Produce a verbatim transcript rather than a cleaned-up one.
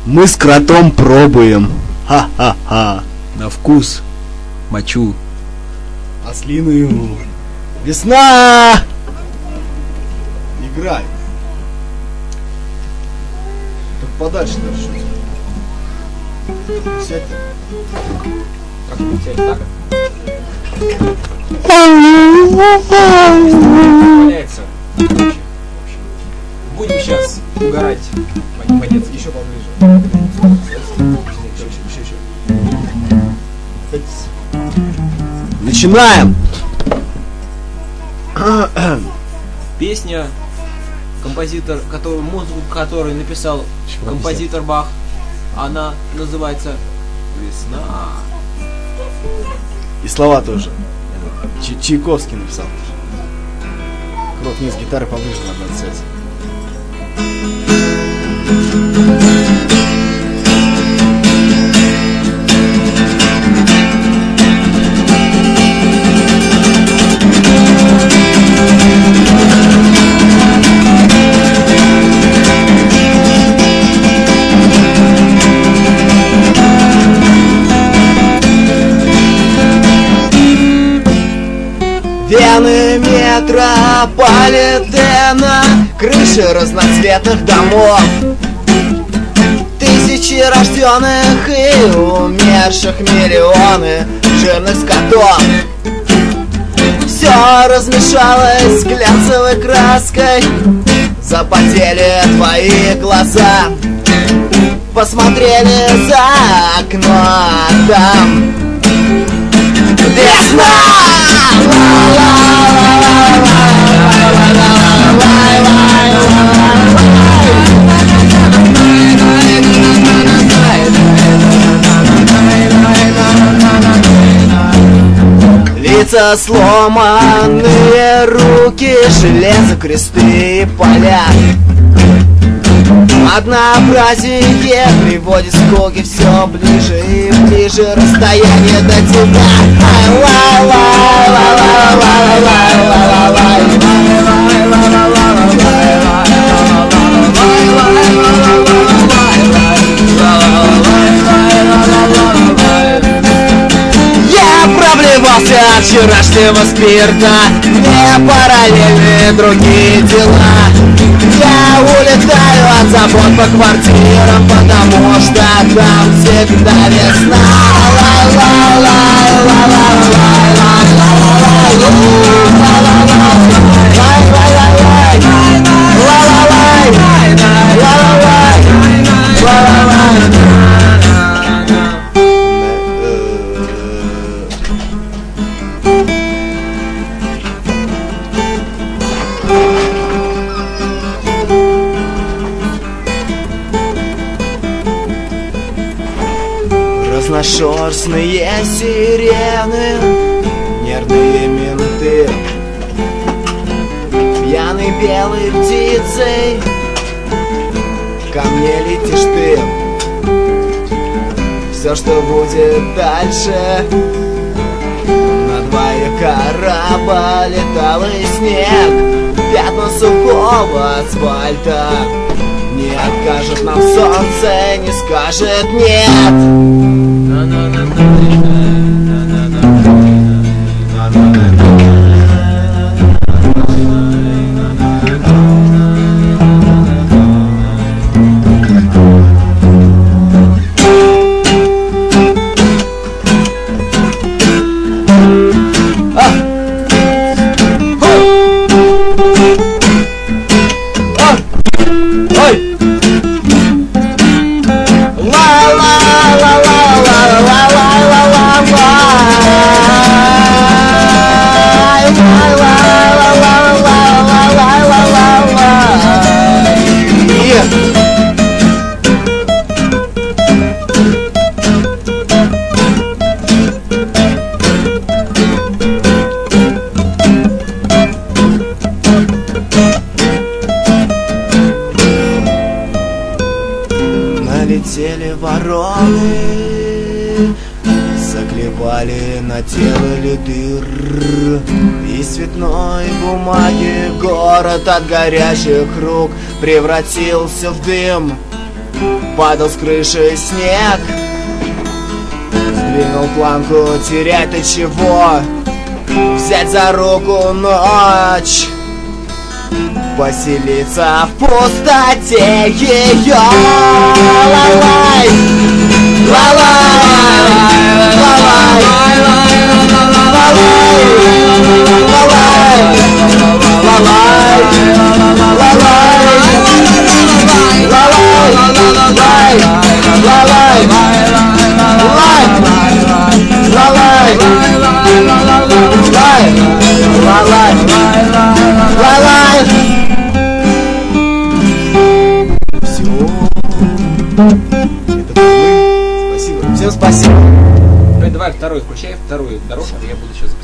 Мы с кротом пробуем. Ха-ха-ха. На вкус мочу ослиную. Весна! Играй. Так подальше даже чуть. Сядь. Как сядь так? Валяется. Будем сейчас угорать. По-детски еще поближе. Еще, еще. Начинаем! Песня, композитор, который, музыку который написал композитор Бах, она называется «Весна». И слова тоже. Ч- Чайковский написал. Крот, вниз, гитары поближе надо отсять. Вены метрополитена, крыши разноцветных домов, тысячи рожденных и умерших, миллионы жирных скотов. Все размешалось глянцевой краской, запотели твои глаза, посмотрели за окно, а там весна! Лица сломанные, руки, железо, кресты и поля. Однообразие приводит скоки все ближе и ближе, расстояние до тебя. Я проблевался от вчерашнего спирта, мне параллельны другие дела. Я улетаю от забот по квартирам, потому что там всегда весна. Разношерстные сирены, нервные менты, пьяной белой птицей ко мне летишь ты. Все, что будет дальше, на двоих корабль, леталый снег, пятна сухого асфальта. Не откажет нам солнце, не скажет нет. Налетели вороны, заклепали на теле дыр. Из цветной бумаги город от горящих рук превратился в дым. падал с крыши снег. Сдвинул планку, терять-то чего? Взять за руку ночь, поселиться в пустоте ее. Ла-лай, ла-лай, ла-лай, ла-лай, ла-лай, ла-лай, все. Это мы. Спасибо. Всем спасибо. Давай второй включай, вторую дорожку, я буду сейчас